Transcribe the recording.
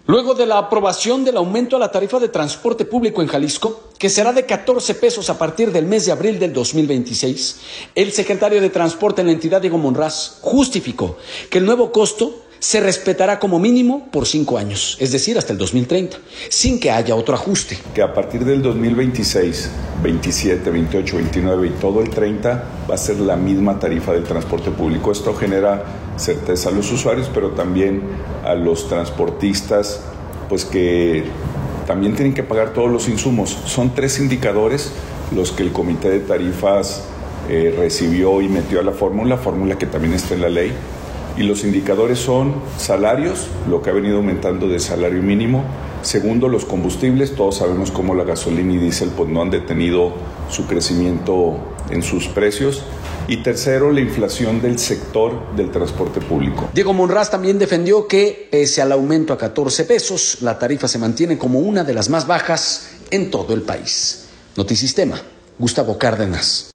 Luego de la aprobación del aumento a la tarifa de transporte público en Jalisco, que será de 14 pesos a partir del mes de abril del 2026, el secretario de Transporte en la entidad, Diego Monraz, justificó que el nuevo costo se respetará como mínimo por 5 años, es decir, hasta el 2030, sin que haya otro ajuste. Que a partir del 2026, 27, 28, 29 y todo el 30 va a ser la misma tarifa del transporte público. Esto genera certeza a los usuarios, pero también a los transportistas, pues que también tienen que pagar todos los insumos. Son 3 indicadores los que el Comité de Tarifas recibió y metió a la fórmula que también está en la ley. Y los indicadores son salarios, lo que ha venido aumentando de salario mínimo. Segundo, los combustibles. Todos sabemos cómo la gasolina y diésel pues no han detenido su crecimiento en sus precios. Y tercero, la inflación del sector del transporte público. Diego Monraz también defendió que, pese al aumento a 14 pesos, la tarifa se mantiene como una de las más bajas en todo el país. Notisistema, Gustavo Cárdenas.